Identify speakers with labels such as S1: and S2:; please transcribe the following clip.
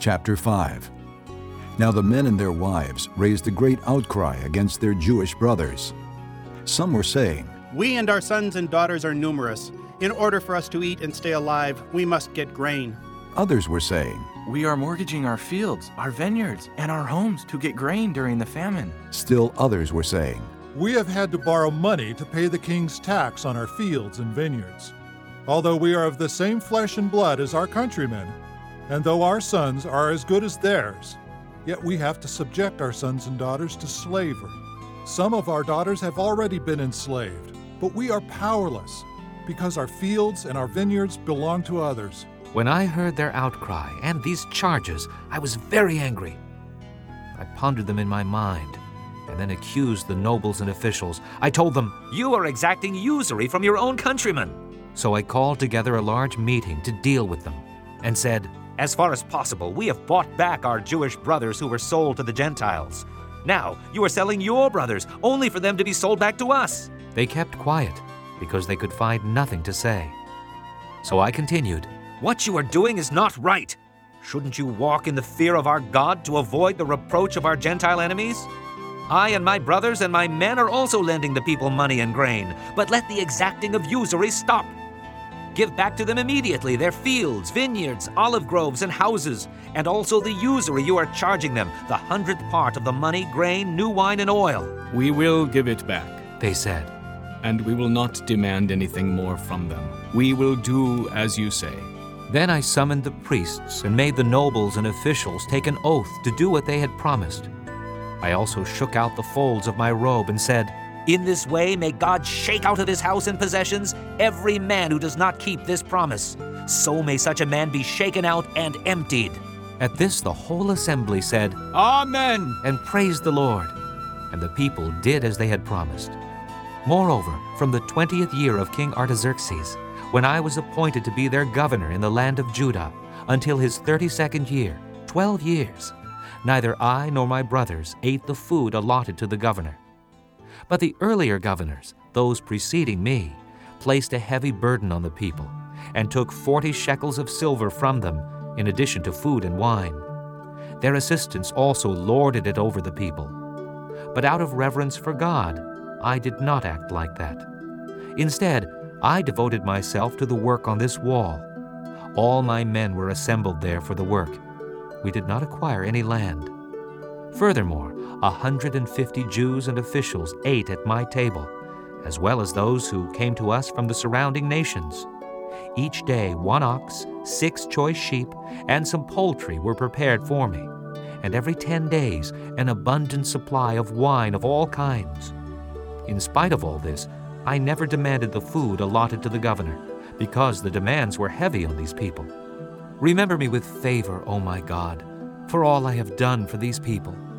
S1: Chapter 5. Now the men and their wives raised a great outcry against their Jewish brothers. Some were saying,
S2: "We and our sons and daughters are numerous. In order for us to eat and stay alive, we must get grain."
S1: Others were saying,
S3: "We are mortgaging our fields, our vineyards, and our homes to get grain during the famine."
S1: Still others were saying,
S4: "We have had to borrow money to pay the king's tax on our fields and vineyards. Although we are of the same flesh and blood as our countrymen, and though our sons are as good as theirs, yet we have to subject our sons and daughters to slavery. Some of our daughters have already been enslaved, but we are powerless because our fields and our vineyards belong to others."
S5: When I heard their outcry and these charges, I was very angry. I pondered them in my mind and then accused the nobles and officials. I told them, "You are exacting usury from your own countrymen." So I called together a large meeting to deal with them and said, "As far as possible, we have bought back our Jewish brothers who were sold to the Gentiles. Now you are selling your brothers only for them to be sold back to us." They kept quiet because they could find nothing to say. So I continued, "What you are doing is not right. Shouldn't you walk in the fear of our God to avoid the reproach of our Gentile enemies? I and my brothers and my men are also lending the people money and grain, but let the exacting of usury stop. Give back to them immediately their fields, vineyards, olive groves, and houses, and also the usury you are charging them, the 100th part of the money, grain, new wine, and oil."
S6: "We will give it back,"
S5: they said.
S6: "and we will not demand anything more from them. We will do as you say."
S5: Then I summoned the priests and made the nobles and officials take an oath to do what they had promised. I also shook out the folds of my robe and said, "In this way may God shake out of his house and possessions every man who does not keep this promise. So may such a man be shaken out and emptied." At this the whole assembly said,
S6: "Amen,"
S5: and praised the Lord. And the people did as they had promised. Moreover, from the 20th year of King Artaxerxes, when I was appointed to be their governor in the land of Judah, until his 32nd year, 12 years, neither I nor my brothers ate the food allotted to the governor. But the earlier governors, those preceding me, placed a heavy burden on the people, and took 40 shekels of silver from them, in addition to food and wine. Their assistants also lorded it over the people. But out of reverence for God, I did not act like that. Instead, I devoted myself to the work on this wall. All my men were assembled there for the work. We did not acquire any land. Furthermore, 150 Jews and officials ate at my table, as well as those who came to us from the surrounding nations. Each day 1 ox, 6 choice sheep, and some poultry were prepared for me, and every 10 days an abundant supply of wine of all kinds. In spite of all this, I never demanded the food allotted to the governor, because the demands were heavy on these people. Remember me with favor, O my God, for all I have done for these people,